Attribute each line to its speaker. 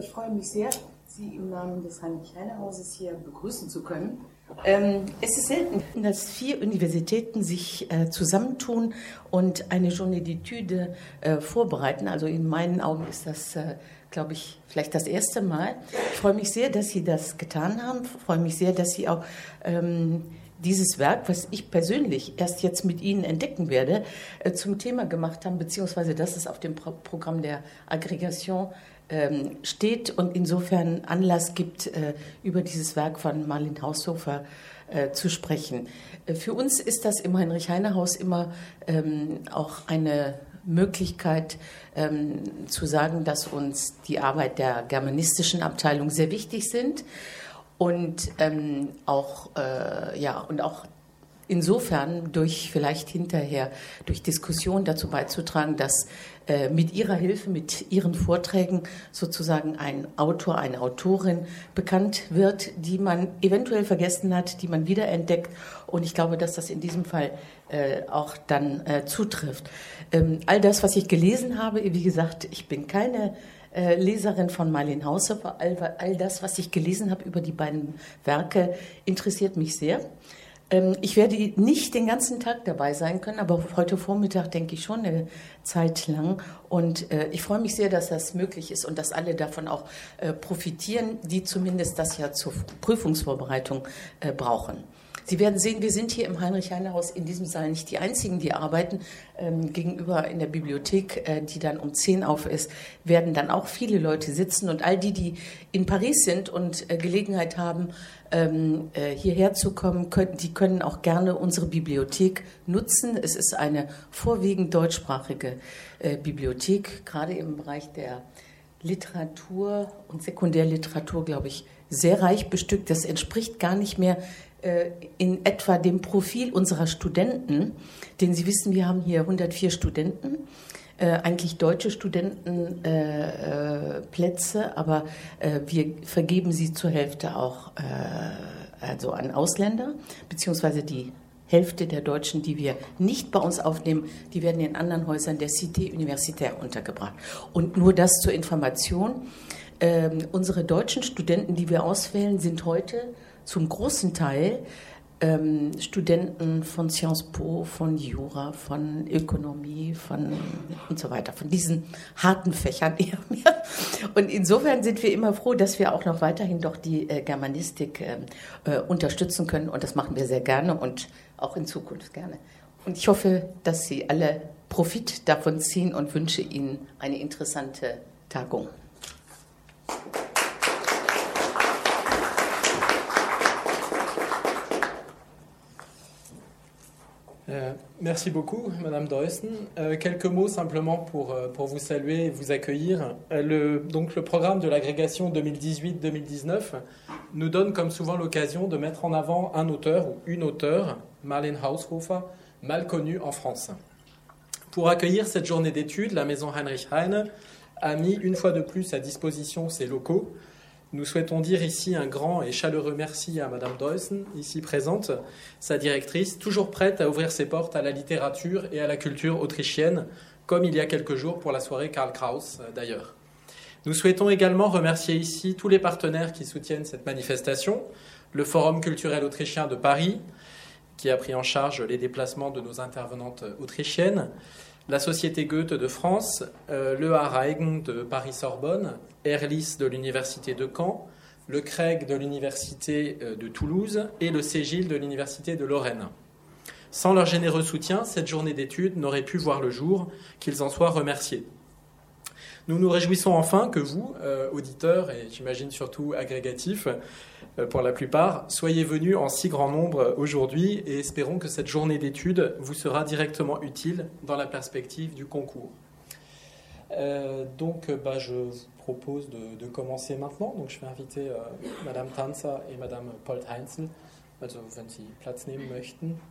Speaker 1: Ich freue mich sehr, Sie im Namen des Heinrich-Heine-Hauses hier begrüßen zu können. Es ist selten, dass 4 Universitäten sich zusammentun und eine Journée d'études vorbereiten. Also in meinen Augen ist das, glaube ich, vielleicht das erste Mal. Ich freue mich sehr, dass Sie das getan haben. Ich freue mich sehr, dass Sie auch dieses Werk, was ich persönlich erst jetzt mit Ihnen entdecken werde, zum Thema gemacht haben, beziehungsweise dass es auf dem Programm der Aggregation steht und insofern Anlass gibt, über dieses Werk von Marlin Haushofer zu sprechen. Für uns ist das im Heinrich-Heine-Haus immer auch eine Möglichkeit zu sagen, dass uns die Arbeit der germanistischen Abteilung sehr wichtig sind und auch insofern durch vielleicht hinterher durch Diskussion dazu beizutragen, dass mit Ihrer Hilfe, mit Ihren Vorträgen sozusagen ein Autor, eine Autorin bekannt wird, die man eventuell vergessen hat, die man wiederentdeckt. Und ich glaube, dass das in diesem Fall auch dann zutrifft. All das, was ich gelesen habe, wie gesagt, ich bin keine Leserin von Marlin Haushofer, all das, was ich gelesen habe über die beiden Werke, interessiert mich sehr. Ich werde nicht den ganzen Tag dabei sein können, aber heute Vormittag denke ich schon eine Zeit lang. Und ich freue mich sehr, dass das möglich ist und dass alle davon auch profitieren, die zumindest das ja zur Prüfungsvorbereitung brauchen. Sie werden sehen, wir sind hier im Heinrich-Heine-Haus in diesem Saal nicht die Einzigen, die arbeiten. Gegenüber in der Bibliothek, die dann um 10 auf ist, werden dann auch viele Leute sitzen. Und all die, die in Paris sind und Gelegenheit haben, hierher zu kommen, die können auch gerne unsere Bibliothek nutzen. Es ist eine vorwiegend deutschsprachige Bibliothek, gerade im Bereich der Literatur und Sekundärliteratur, glaube ich, sehr reich bestückt. Das entspricht gar nicht mehr in etwa dem Profil unserer Studenten, denn Sie wissen, wir haben hier 104 Studenten, eigentlich deutsche Studentenplätze, aber wir vergeben sie zur Hälfte auch also an Ausländer, beziehungsweise die Hälfte der Deutschen, die wir nicht bei uns aufnehmen, die werden in anderen Häusern der Cité Universitaire untergebracht. Und nur das zur Information, unsere deutschen Studenten, die wir auswählen, sind heute zum großen Teil Studenten von Sciences Po, von Jura, von Ökonomie, und so weiter, von diesen harten Fächern eher mehr. Und insofern sind wir immer froh, dass wir auch noch weiterhin doch die Germanistik unterstützen können. Und das machen wir sehr gerne und auch in Zukunft gerne. Und ich hoffe, dass Sie alle Profit davon ziehen und wünsche Ihnen eine interessante Tagung.
Speaker 2: Merci beaucoup, Madame Deussen. Quelques mots simplement pour vous saluer et vous accueillir. Donc le programme de l'agrégation 2018-2019 nous donne comme souvent l'occasion de mettre en avant un auteur ou une auteure, Marlin Haushofer, mal connue en France. Pour accueillir cette journée d'études, la maison Heinrich Heine a mis une fois de plus à disposition ses locaux. Nous souhaitons dire ici un grand et chaleureux merci à Madame Deussen, ici présente, sa directrice, toujours prête à ouvrir ses portes à la littérature et à la culture autrichienne, comme il y a quelques jours pour la soirée Karl Kraus d'ailleurs. Nous souhaitons également remercier ici tous les partenaires qui soutiennent cette manifestation, le Forum culturel autrichien de Paris, qui a pris en charge les déplacements de nos intervenantes autrichiennes, la Société Goethe de France, le Reigen de Paris-Sorbonne, Erlis de l'Université de Caen, le Craig de l'Université de Toulouse et le Ségil de l'Université de Lorraine. Sans leur généreux soutien, cette journée d'études n'aurait pu voir le jour, qu'ils en soient remerciés. Nous nous réjouissons enfin que vous, auditeurs et j'imagine surtout agrégatifs, pour la plupart, soyez venus en si grand nombre aujourd'hui et espérons que cette journée d'études vous sera directement utile dans la perspective du concours. Je vous propose de commencer maintenant. Donc, je vais inviter Madame Tanzer et Madame Polt-Heinzel, also wenn Sie Platz nehmen möchten.